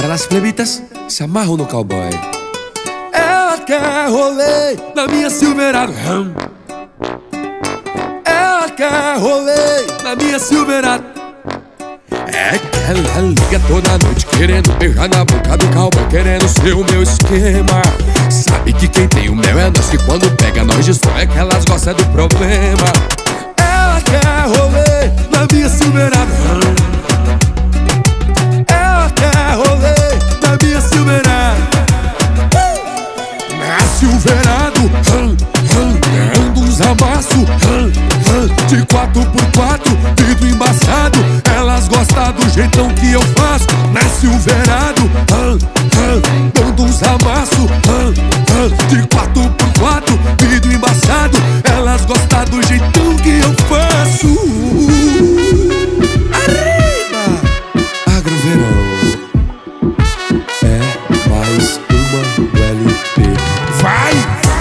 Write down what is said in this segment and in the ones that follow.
Para las plebitas, se amarram no cowboy. Ela quer rolê na minha Silverado. Ela quer rolê na minha Silverado. É que ela liga toda noite querendo beijar na boca do cowboy, querendo ser o meu esquema. Sabe que quem tem o mel é nós, que quando pega nós destrói, é que elas gostam do problema. Ela quer rolê na minha Silverado. Ela quer rolê na minha Silverado. Na Silverado, dando uns amassos de 4x4, vidro embaçado. Elas gostam do jeitão que eu faço. Na Silverado, dando uns amassos de 4x4, vidro embaçado. Elas gostam do jeitão que eu faço. Arriba! Agroverão é mais uma LP. Vai!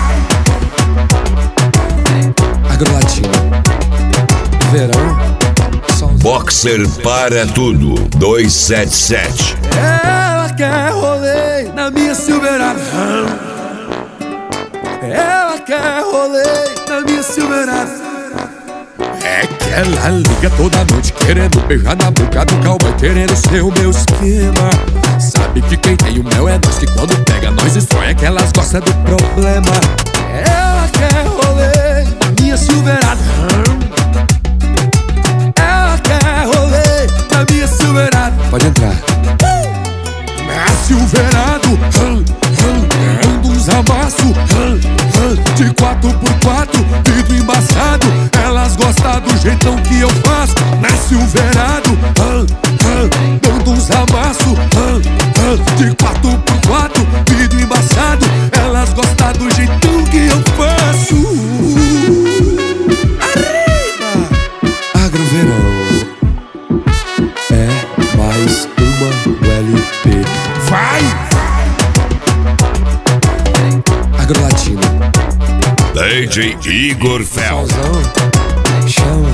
Agrolatina. Verão. Boxer para tudo 277. Ela quer rolê na minha Silverado. Ela quer rolê na minha Silverado. É que ela liga toda noite querendo beijar na boca do cowboy, querendo ser o meu esquema. Sabe que quem tem o mel é nós, que quando pega nós destrói, é que elas gostam do problema. Ela quer rolê na minha Silverado. Ela quer rolê na minha Silverado. Pode entrar. Na Silverado, dando uns amassos de 4x4, vidro embaçado. Elas gostam do jeitão que eu faço. Na Silverado, dando uns amassos de 4x4, vidro embaçado. Elas gostam do jeitão que eu faço. Arriba! Agroverão é mais uma LP. Vai! Agrolatina. DJ Igor Fel. Chama.